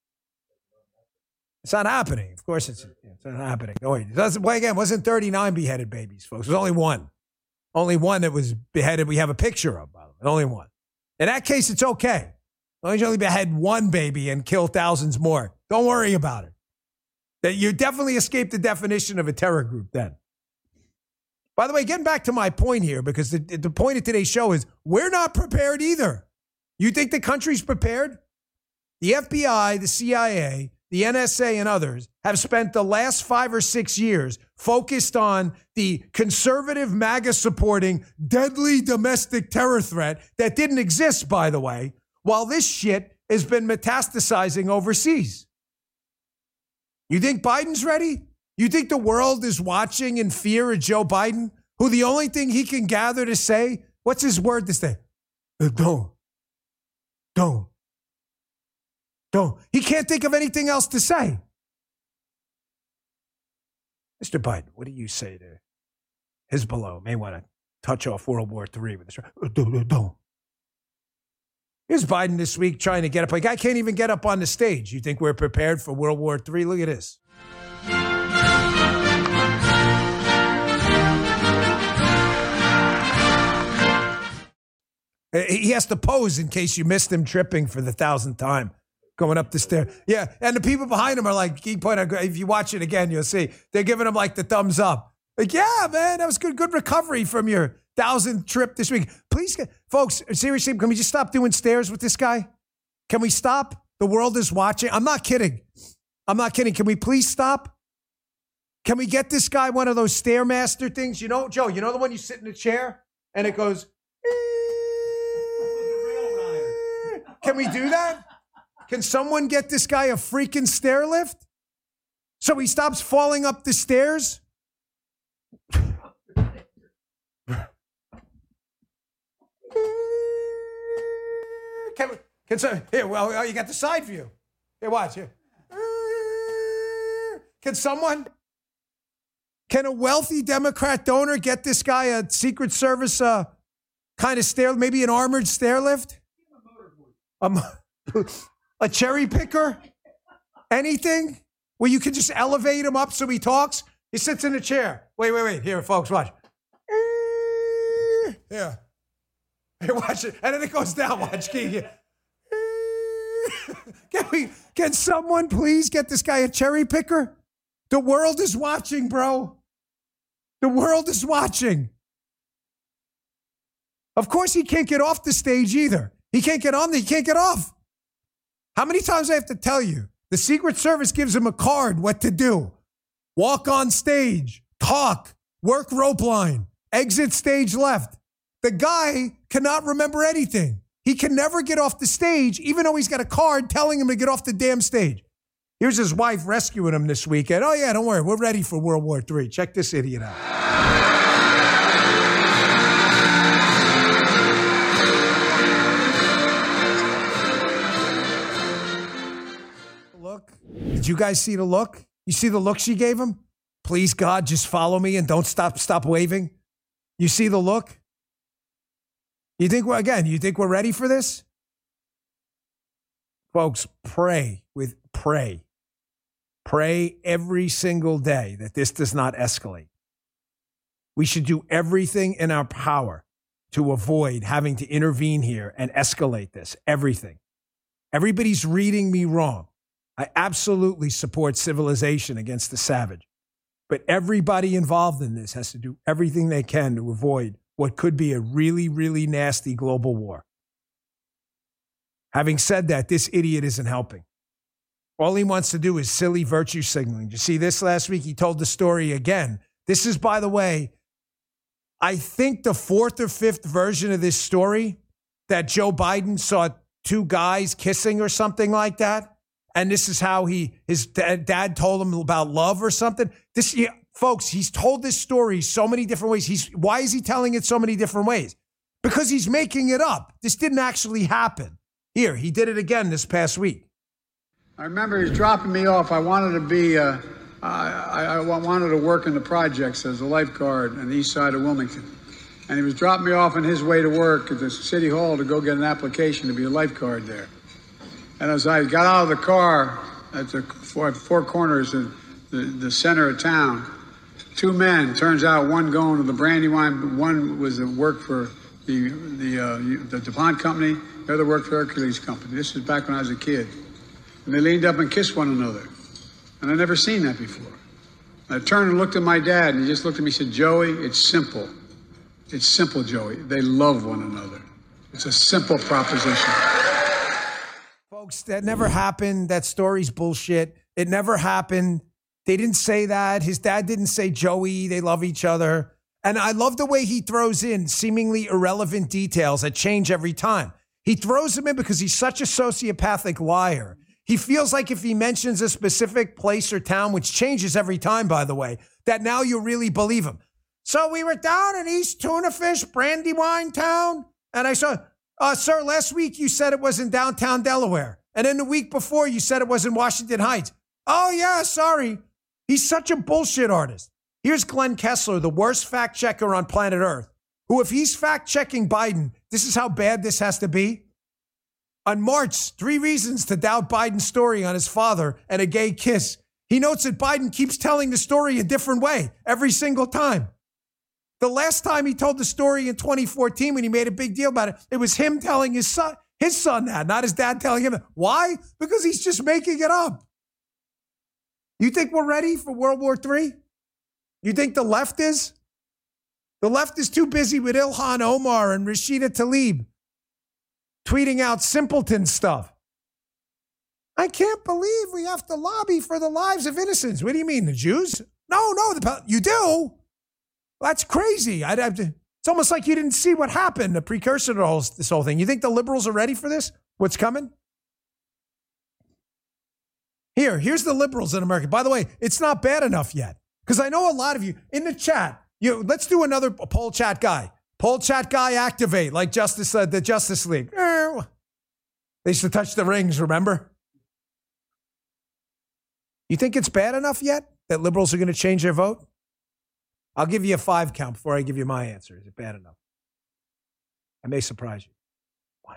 It's not happening. Of course, it's, it's not happening. No, wait. It doesn't, well, again, it wasn't thirty-nine beheaded babies, folks. It was only one. Only one that was beheaded. We have a picture of, by the way. Only one. In that case, it's okay. Only only behead one baby and kill thousands more. Don't worry about it. That you definitely escaped the definition of a terror group then. By the way, getting back to my point here, because the, the point of today's show is we're not prepared either. You think the country's prepared? The F B I, the C I A, the N S A, and others have spent the last five or six years focused on the conservative MAGA-supporting deadly domestic terror threat that didn't exist, by the way, while this shit has been metastasizing overseas. You think Biden's ready? You think the world is watching in fear of Joe Biden, who the only thing he can gather to say, what's his word this day? Uh, don't. Don't. Don't. He can't think of anything else to say. Mister Biden, what do you say to Hezbollah? May want to touch off World War Three with this. Uh, don't, uh, don't. Here's Biden this week trying to get up. Like, I can't even get up on the stage. You think we're prepared for World War Three? Look at this. He has to pose in case you missed him tripping for the thousandth time going up the stair. Yeah, and the people behind him are like, keep pointing. If you watch it again, you'll see they're giving him like the thumbs up. Like, yeah, man, that was good. Good recovery from your thousandth trip this week. Please, folks, seriously, can we just stop doing stairs with this guy? Can we stop? The world is watching. I'm not kidding. I'm not kidding. Can we please stop? Can we get this guy one of those Stairmaster things? You know, Joe, you know the one you sit in a chair and it goes. Can we do that? Can someone get this guy a freaking stair lift so he stops falling up the stairs? Can, we, can so, here, well, you got the side view. Here, watch here. Can someone, can a wealthy Democrat donor get this guy a Secret Service uh, kind of stair, maybe an armored stair lift? Um, a cherry picker? Anything? Where you can just elevate him up so he talks? He sits in a chair. Wait, wait, wait. Here, folks, watch. Here. Here, watch it. And then it goes down. Watch. Can, we, can someone please get this guy a cherry picker? The world is watching, bro. The world is watching. Of course, he can't get off the stage either. He can't get on there. He can't get off. How many times I have to tell you? The Secret Service gives him a card what to do. Walk on stage, talk, work rope line, exit stage left. The guy cannot remember anything. He can never get off the stage, even though he's got a card telling him to get off the damn stage. Here's his wife rescuing him this weekend. Oh, yeah, don't worry. We're ready for World War Three. Check this idiot out. Look, did you guys see the look? You see the look she gave him? Please, God, just follow me and don't stop, stop waving. You see the look? You think we're, again, you think we're ready for this? Folks, pray with, pray. Pray every single day that this does not escalate. We should do everything in our power to avoid having to intervene here and escalate this. Everything. Everybody's reading me wrong. I absolutely support civilization against the savage. But everybody involved in this has to do everything they can to avoid what could be a really, really nasty global war. Having said that, this idiot isn't helping. All he wants to do is silly virtue signaling. Did you see this last week? He told the story again. This is, by the way, I think the fourth or fifth version of this story that Joe Biden saw two guys kissing or something like that. And this is how he, his dad, dad told him about love or something. This, yeah, folks, he's told this story so many different ways. He's, why is he telling it so many different ways? Because he's making it up. This didn't actually happen. Here, he did it again this past week. I remember he was dropping me off. I wanted to be, uh, I, I wanted to work in the projects as a lifeguard on the east side of Wilmington. And he was dropping me off on his way to work at the city hall to go get an application to be a lifeguard there. And as I got out of the car at the four, four corners of the, the center of town, two men, turns out one going to the Brandywine, one was at work for the the, uh, the DuPont company, the other worked for Hercules Company. This was back when I was a kid. And they leaned up and kissed one another. And I'd never seen that before. I turned and looked at my dad, and he just looked at me and said, Joey, it's simple. It's simple, Joey. They love one another. It's a simple proposition. Folks, that never happened. That story's bullshit. It never happened. They didn't say that. His dad didn't say, Joey, they love each other. And I love the way he throws in seemingly irrelevant details that change every time. He throws them in because he's such a sociopathic liar. He feels like if he mentions a specific place or town, which changes every time, by the way, that now you really believe him. So we were down in East Tuna Fish, Brandywine Town, and I saw... Uh, sir, last week you said it was in downtown Delaware. And then the week before you said it was in Washington Heights. Oh, yeah, sorry. He's such a bullshit artist. Here's Glenn Kessler, the worst fact checker on planet Earth, who if he's fact checking Biden, this is how bad this has to be. On March, three reasons to doubt Biden's story on his father and a gay kiss. He notes that Biden keeps telling the story a different way every single time. The last time he told the story in twenty fourteen when he made a big deal about it, it was him telling his son, his son that, not his dad telling him that. Why? Because he's just making it up. You think we're ready for World War Three? You think the left is? The left is too busy with Ilhan Omar and Rashida Tlaib tweeting out simpleton stuff. I can't believe we have to lobby for the lives of innocents. What do you mean, the Jews? No, no, the, you do? That's crazy. I'd have to, it's almost like you didn't see what happened, the precursor to the whole, this whole thing. You think the liberals are ready for this? What's coming? Here, here's the liberals in America. By the way, it's not bad enough yet. Because I know a lot of you in the chat, you let's do another poll chat guy. Poll chat guy activate, like Justice, uh, the Justice League. They used to touch the rings, remember? You think it's bad enough yet that liberals are going to change their vote? I'll give you a five count before I give you my answer. Is it bad enough? I may surprise you. What?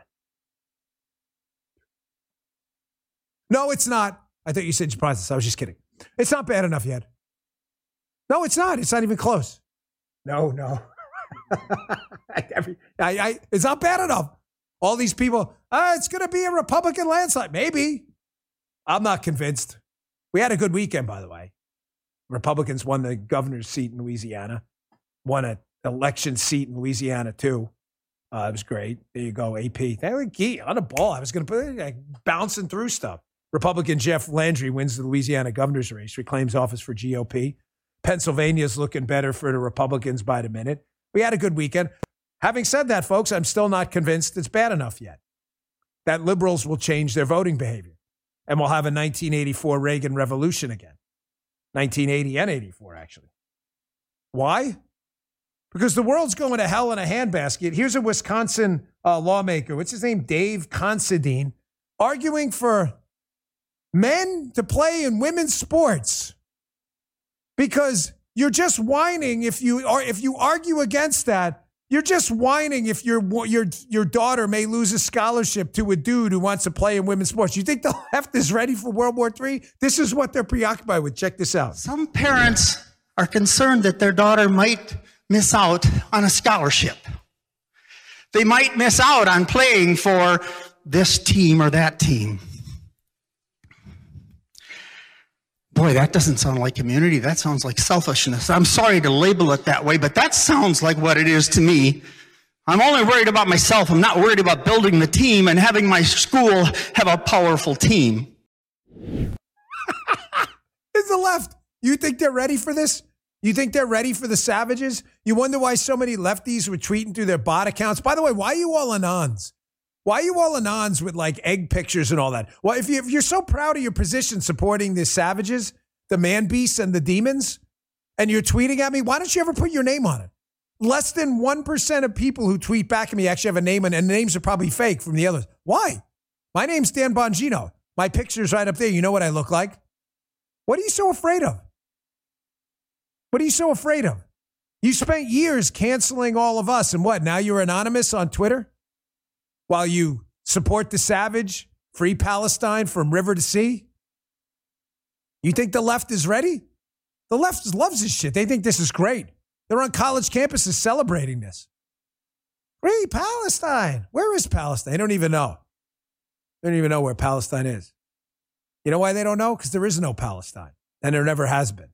No, it's not. I thought you said surprise us. I was just kidding. It's not bad enough yet. No, it's not. It's not even close. No, no. I, I, it's not bad enough. All these people, ah, it's going to be a Republican landslide. Maybe. I'm not convinced. We had a good weekend, by the way. Republicans won the governor's seat in Louisiana, won an election seat in Louisiana, too. Uh, it was great. There you go, A P. They were key on the ball. I was going to put it like, bouncing through stuff. Republican Jeff Landry wins the Louisiana governor's race, reclaims office for G O P. Pennsylvania's looking better for the Republicans by the minute. We had a good weekend. Having said that, folks, I'm still not convinced it's bad enough yet that liberals will change their voting behavior and we'll have a nineteen eighty-four Reagan revolution again. nineteen eighty and eighty-four, actually. Why? Because the world's going to hell in a handbasket. Here's a Wisconsin uh, lawmaker. What's his name? Dave Considine, arguing for men to play in women's sports. Because you're just whining if you or if you argue against that. You're just whining if your your your daughter may lose a scholarship to a dude who wants to play in women's sports. You think the left is ready for World War Three? This is what they're preoccupied with. Check this out. Some parents are concerned that their daughter might miss out on a scholarship. They might miss out on playing for this team or that team. Boy, that doesn't sound like community. That sounds like selfishness. I'm sorry to label it that way, but that sounds like what it is to me. I'm only worried about myself. I'm not worried about building the team and having my school have a powerful team. It's the left. You think they're ready for this? You think they're ready for the savages? You wonder why so many lefties were tweeting through their bot accounts. By the way, why are you all anons? Why are you all anons with like egg pictures and all that? Well, if, you, if you're so proud of your position supporting the savages, the man beasts and the demons, and you're tweeting at me, why don't you ever put your name on it? Less than one percent of people who tweet back at me actually have a name, and, and the names are probably fake from the others. Why? My name's Dan Bongino. My picture's right up there. You know what I look like? What are you so afraid of? What are you so afraid of? You spent years canceling all of us, and what? Now you're anonymous on Twitter? While you support the savage, free Palestine from river to sea? You think the left is ready? The left loves this shit. They think this is great. They're on college campuses celebrating this. Free Palestine. Where is Palestine? They don't even know. They don't even know where Palestine is. You know why they don't know? Because there is no Palestine, and there never has been.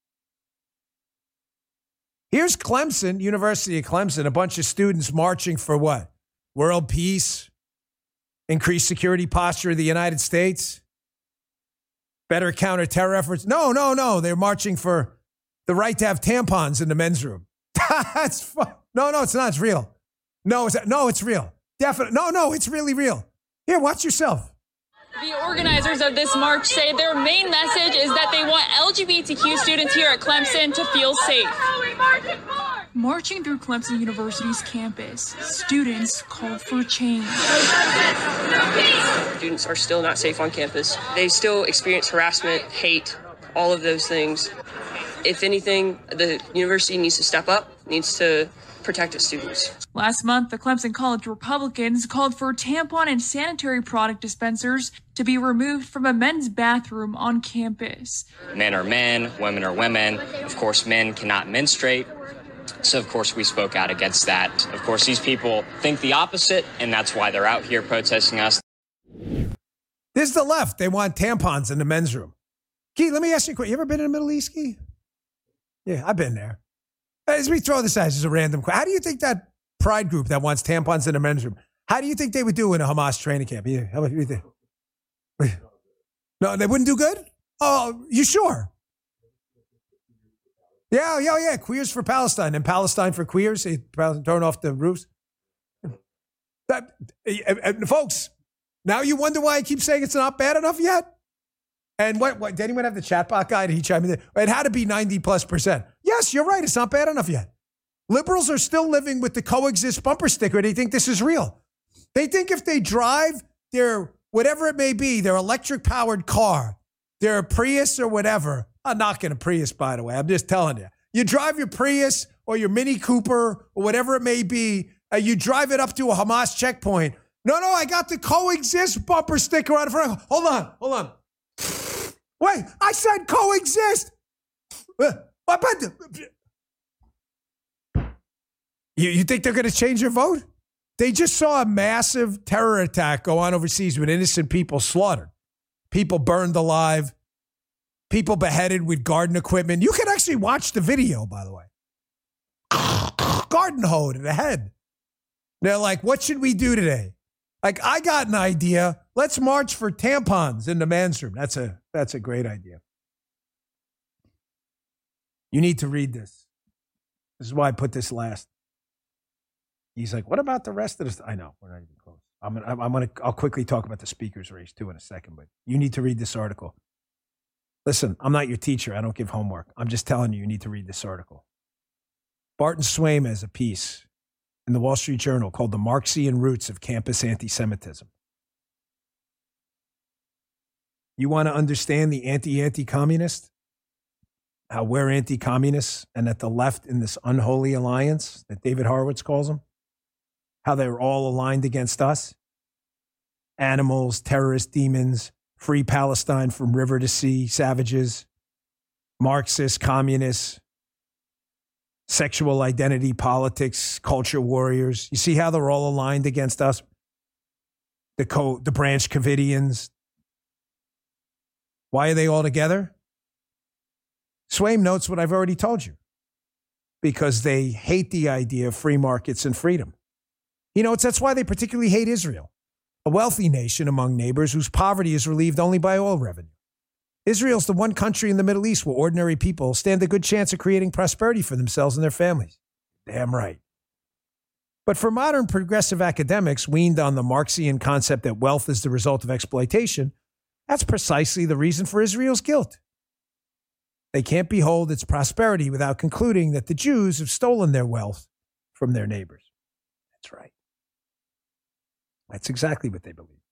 Here's Clemson, University of Clemson, a bunch of students marching for what? World peace, increased security posture of the United States, better counter-terror efforts. No, no, no. They're marching for the right to have tampons in the men's room. That's fun. No, no, it's not. It's real. No, it's, no, it's real. Definitely. No, no, it's really real. Here, watch yourself. The organizers of this march say their main message is that they want L G B T Q students here at Clemson to feel safe. Marching through Clemson University's campus, students called for change. Students are still not safe on campus. They still experience harassment, hate, all of those things. If anything, the university needs to step up, needs to protect its students. Last month, the Clemson College Republicans called for tampon and sanitary product dispensers to be removed from a men's bathroom on campus. Men are men, women are women. Of course, men cannot menstruate. So, of course, we spoke out against that. Of course, these people think the opposite, and that's why they're out here protesting us. This is the left. They want tampons in the men's room. Key, let me ask you a question. You ever been in the Middle East, Key? Yeah, I've been there. As we throw this as a random question, how do you think that pride group that wants tampons in the men's room, how do you think they would do in a Hamas training camp? Yeah, how about you think? No, they wouldn't do good? Oh, you sure? Yeah, yeah, yeah. Queers for Palestine and Palestine for queers. They turn off the roofs. That, uh, uh, folks, now you wonder why I keep saying it's not bad enough yet? And what, what did anyone have the chatbot guy? Did he chime in? It had to be ninety plus percent. Yes, you're right. It's not bad enough yet. Liberals are still living with the coexist bumper sticker. They think this is real. They think if they drive their, whatever it may be, their electric powered car, their Prius or whatever. I'm not going to Prius, by the way. I'm just telling you. You drive your Prius or your Mini Cooper or whatever it may be, uh, you drive it up to a Hamas checkpoint. No, no, I got the coexist bumper sticker on the front. Hold on, hold on. Wait, I said coexist. Uh, you, you think they're going to change their vote? They just saw a massive terror attack go on overseas with innocent people slaughtered. People burned alive. People beheaded with garden equipment. You can actually watch the video, by the way. Garden hoe to the head. They're like, what should we do today? Like, I got an idea. Let's march for tampons in the men's room. That's a, that's a great idea. You need to read this. This is why I put this last. He's like, what about the rest of this? I know, we're not even close. I'm gonna, I'm gonna, I'll quickly talk about the speaker's race too in a second, but you need to read this article. Listen, I'm not your teacher. I don't give homework. I'm just telling you, you need to read this article. Barton Swaim has a piece in the Wall Street Journal called The Marxian Roots of Campus Anti-Semitism. You want to understand the anti-anti-communist? How we're anti-communists and that the left in this unholy alliance that David Horowitz calls them, how they're all aligned against us? Animals, terrorist demons, free Palestine from river to sea, savages, Marxists, communists, sexual identity politics, culture warriors. You see how they're all aligned against us? The, co- the Branch Covidians. Why are they all together? Swaim notes what I've already told you. Because they hate the idea of free markets and freedom. You know, it's, that's why they particularly hate Israel, a wealthy nation among neighbors whose poverty is relieved only by oil revenue. Israel's the one country in the Middle East where ordinary people stand a good chance of creating prosperity for themselves and their families. Damn right. But for modern progressive academics weaned on the Marxian concept that wealth is the result of exploitation, that's precisely the reason for Israel's guilt. They can't behold its prosperity without concluding that the Jews have stolen their wealth from their neighbors. That's right. That's exactly what they believe.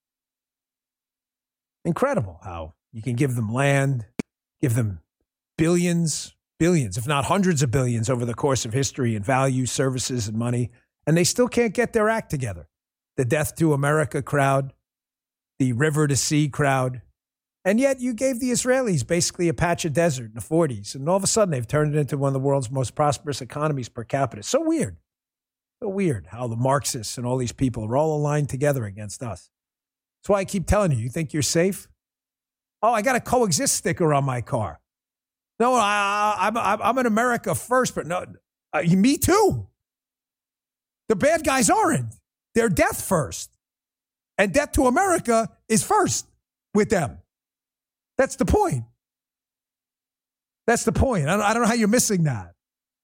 Incredible how you can give them land, give them billions, billions, if not hundreds of billions over the course of history in value, services, and money, and they still can't get their act together. The Death to America crowd, the River to Sea crowd, and yet you gave the Israelis basically a patch of desert in the forties, and all of a sudden they've turned it into one of the world's most prosperous economies per capita. So weird. So weird how the Marxists and all these people are all aligned together against us. That's why I keep telling you, you think you're safe? Oh, I got a coexist sticker on my car. No, I, I, I'm, I'm in America first, but no, uh, me too. The bad guys aren't. They're death first. And death to America is first with them. That's the point. That's the point. I don't, I don't know how you're missing that.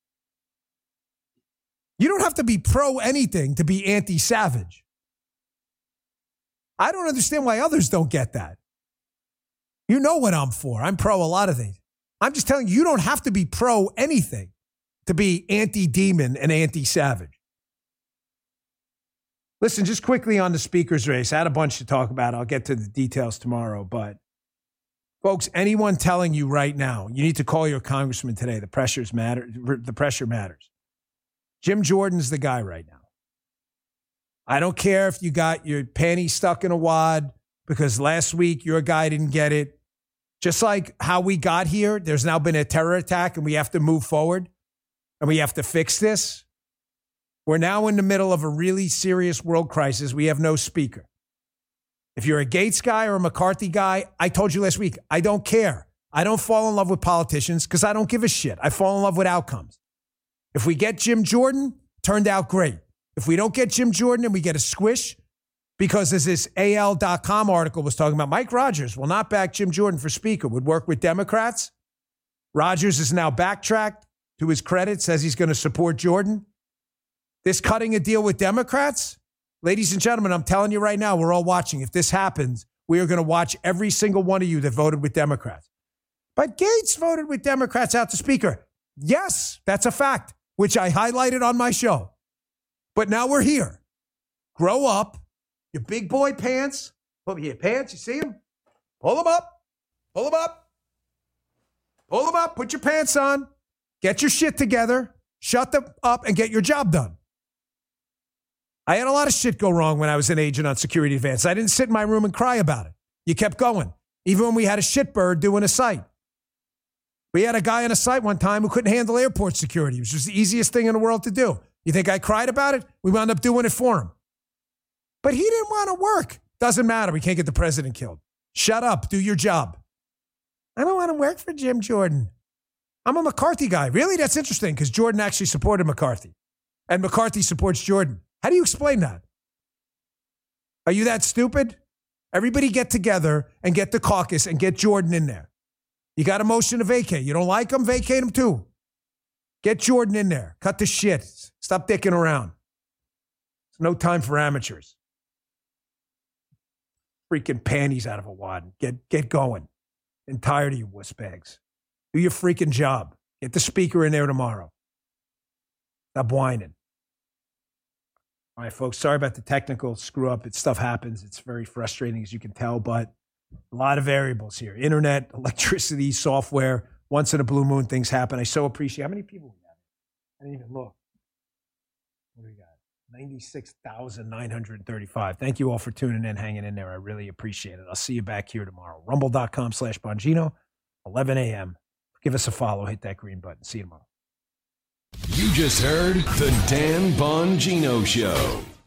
You don't have to be pro anything to be anti-savage. I don't understand why others don't get that. You know what I'm for. I'm pro a lot of things. I'm just telling you, you don't have to be pro anything to be anti-demon and anti-savage. Listen, just quickly on the speaker's race. I had a bunch to talk about. I'll get to the details tomorrow. But, folks, anyone telling you right now, you need to call your congressman today. The pressures matter. The pressure matters. Jim Jordan's the guy right now. I don't care if you got your panties stuck in a wad because last week your guy didn't get it. Just like how we got here, there's now been a terror attack and we have to move forward. and we have to fix this. We're now in the middle of a really serious world crisis. We have no speaker. If you're a Gates guy or a McCarthy guy, I told you last week, I don't care. I don't fall in love with politicians because I don't give a shit. I fall in love with outcomes. If we get Jim Jordan, turned out great. If we don't get Jim Jordan and we get a squish, because as this A L dot com article was talking about, Mike Rogers will not back Jim Jordan for speaker, would work with Democrats. Rogers has now backtracked to his credit, says he's going to support Jordan. This cutting a deal with Democrats, ladies and gentlemen, I'm telling you right now, we're all watching. If this happens, we are going to watch every single one of you that voted with Democrats. But Gates voted with Democrats out to speaker. Yes, that's a fact, which I highlighted on my show. But now we're here. Grow up. Your big boy pants. Pull up your pants. You see them? Pull them up. Pull them up. Pull them up. Put your pants on. Get your shit together. Shut them up and get your job done. I had a lot of shit go wrong when I was an agent on Security Advance. I didn't sit in my room and cry about it. You kept going. Even when we had a shitbird doing a site. We had a guy on a site one time who couldn't handle airport security. It was just the easiest thing in the world to do. You think I cried about it? We wound up doing it for him. But he didn't want to work. Doesn't matter. We can't get the president killed. Shut up. Do your job. I don't want to work for Jim Jordan. I'm a McCarthy guy. Really? That's interesting because Jordan actually supported McCarthy. And McCarthy supports Jordan. How do you explain that? Are you that stupid? Everybody get together and get the caucus and get Jordan in there. You got a motion to vacate. You don't like him? Vacate him too. Get Jordan in there. Cut the shit. Stop dicking around. It's no time for amateurs. Freaking panties out of a wad. Get, get going. I'm tired of you wuss bags. Do your freaking job. Get the speaker in there tomorrow. Stop whining. All right, folks, sorry about the technical screw up. It stuff happens. It's very frustrating, as you can tell, but a lot of variables here. Internet, electricity, software. Once in a blue moon, things happen. I so appreciate. How many people we got? I didn't even look. What do we got? ninety-six thousand nine hundred thirty-five. Thank you all for tuning in, hanging in there. I really appreciate it. I'll see you back here tomorrow. Rumble.com slash Bongino, eleven a.m. Give us a follow. Hit that green button. See you tomorrow. You just heard the Dan Bongino Show.